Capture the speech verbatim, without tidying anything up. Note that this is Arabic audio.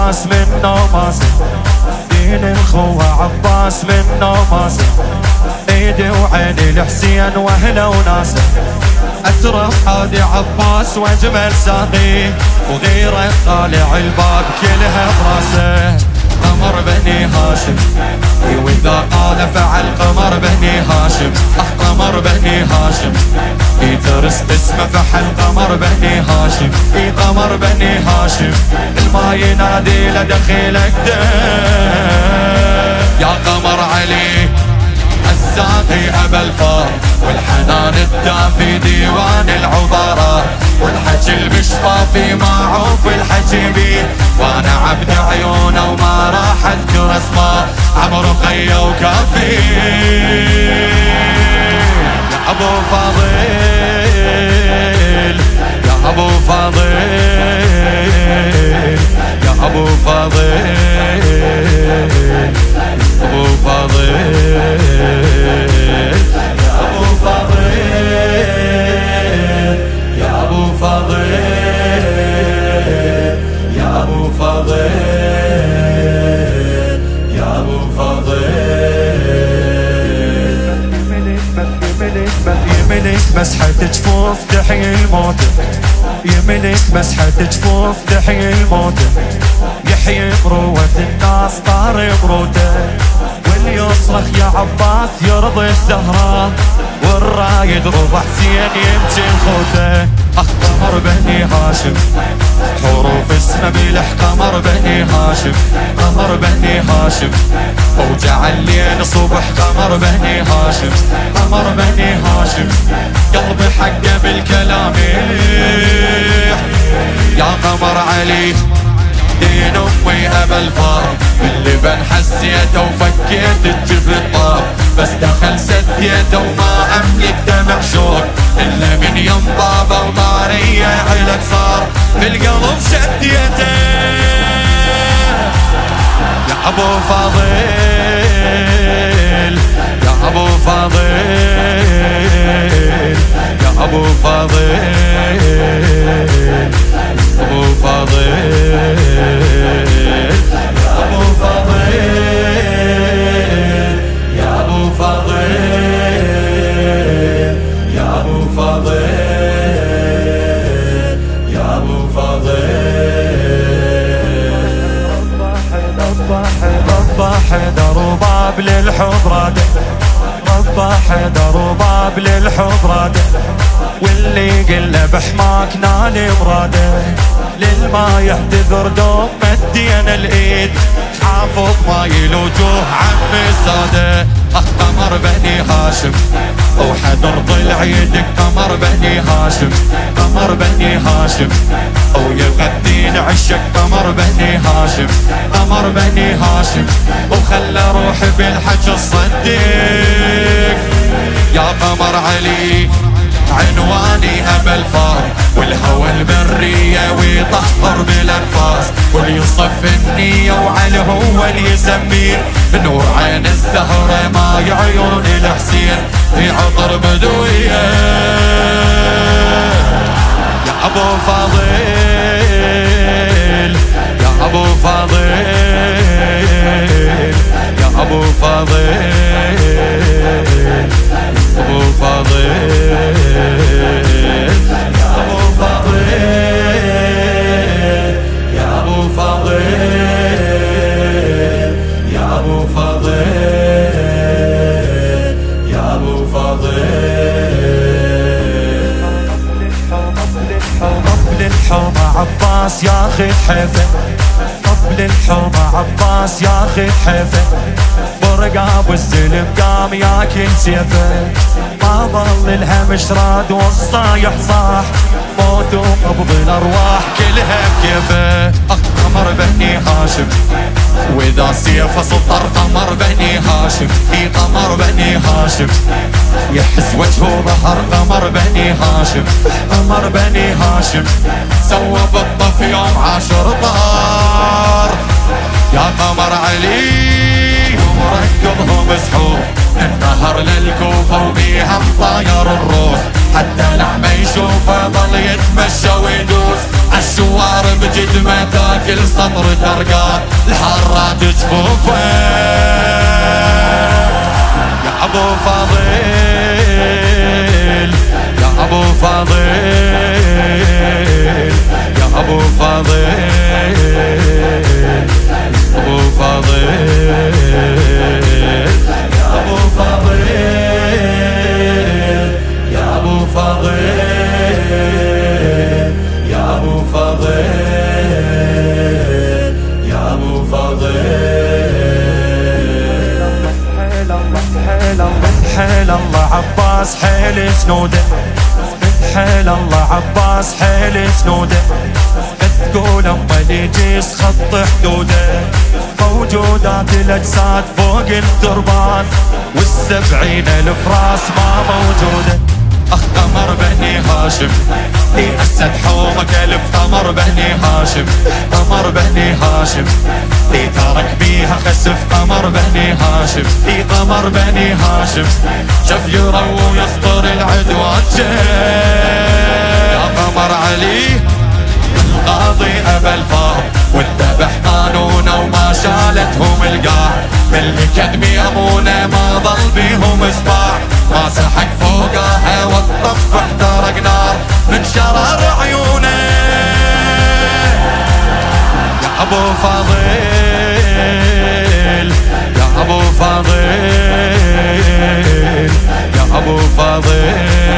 عباس منه ماسك دين الخوة عباس منه ماسك ايدي وعيني لحسين واهله وناسه اترف حادي عباس واجمل ساقي وغيره طالع الباب كلها براسه قمر بني هاشم واذا قال فعل قمر بني هاشم اه قمر بني هاشم يترس اسمه فحل قمر بني هاشم اي قمر بني هاشم الما ينادي لدخيلك يا قمر علي الساقي ابا الفار والحنان الدافي ديوان العبارة والحكي المشفى معروف الحكي بيه وانا عبد عيونه وما راح اذكر اسماء عمرو خيا وكافي يا ابو فاضل يا ابو فاضل يا ابو فاضل ابو فاضل يا ابو فاضل يا ابو فاضل يا ابو فاضل يا ابو فاضل يملك مسحة جفوف تحيي الموت يملك مسحة جفوف تحيي الموت يحيي بروة الناس طاري بروته واللي يصرخ يا عباس يرضي الزهراء والرايد رضا حسين يمشي خوته اخ قمر بني هاشم حروف اسمه بيلح قمر بني هاشم قمر بني هاشم وجعل ليل صبح قمر بني هاشم قمر بني هاشم قلبي حقه بالكلام يليح يا قمر علي دين امي ابا الفار باللبن حسيته وفكيت الجفر الطار بس دخل سديته وما املك دمع شوق الا من يم بابا وطاريه علك صار بالقلب شديته يا ابو فاضل يا ابو فاضل يا ابو فاضل ابو فاضل يا ابو فاضل يا ابو فاضل يا ابو فاضل يا ابو فاضل ربا حيدر وباب للحب راده ربا حيدر وباب للحب راده واللي قله بحماك نال مراده للما يعتذر دوم مدينا الايد حافظ ماي الوجوه عمي ساده اخ قمر بني هاشم وحضر ضلع يدك قمر بني هاشم قمر بني هاشم ويغذين عشق قمر بني هاشم قمر بني هاشم وخلى روحي بالحج الصديق يا قمر علي عنواني ابا الفار والهوى البرية ويطهر بالانفاس واليصف النية وعلى هو اللي يسميه نور عين الزهرة ماي عيون الحسين في عطر بدوية يا ابو فاضل يا ابو فاضل يا ابو فاضل ابو فاضل يا ابو فاضل يا ابو فاضل يا ابو فاضل يا ابو فاضل قبل الحومة عباس ياخذ حيفه قبل الحومة عباس ياخذ حيفه برقاب والسلم قام ياكل سيفه ما ظل الهمش راد والصايح صاح موت وقبض الارواح كلها بكيفه اخ قمر بني هاشم واذا سيفه سطر قمر بني هاشم اي قمر بني هاشم يحس وجهه ظهر قمر بني هاشم قمر بني هاشم سوى بطه في يوم عاشر طار يا قمر علي ومركبهم سحور النهر للكوفة وبيها مطاير الروس حتى لحمة يشوفه ظل يتمشى ويدوس عالشوارب جد ما تاكل سطر الفرقان الحارات جفوفه يا ابو فاضل يا ابو فاضل يا ابو فاضل ابو فاضل يا ابو فاضل يا ابو فاضل يا ابو فاضل يا ابو فاضل حيل الله عباس حيل سنوده حيل الله عباس حيل سنوده تقول اما يجيس خط حدوده موجودات الاجساد فوق التربان والسبعين الفراس ما موجوده اخ قمر بني هاشم لي اسد حومك الف قمر بني هاشم قمر بني هاشم لي ترك بيها خسف قمر بني هاشم لي قمر بني هاشم شف يرو ويسطر العدوان يا قمر علي القاضي ابا الفار والذبح قانونه وما شالتهم القاع بالكدم يمونه ما ظل بيهم اسباع ما سحق فوقها والطف احترق نار من شرر عيونه يا ابو فاضل يا ابو فاضل يا ابو فاضل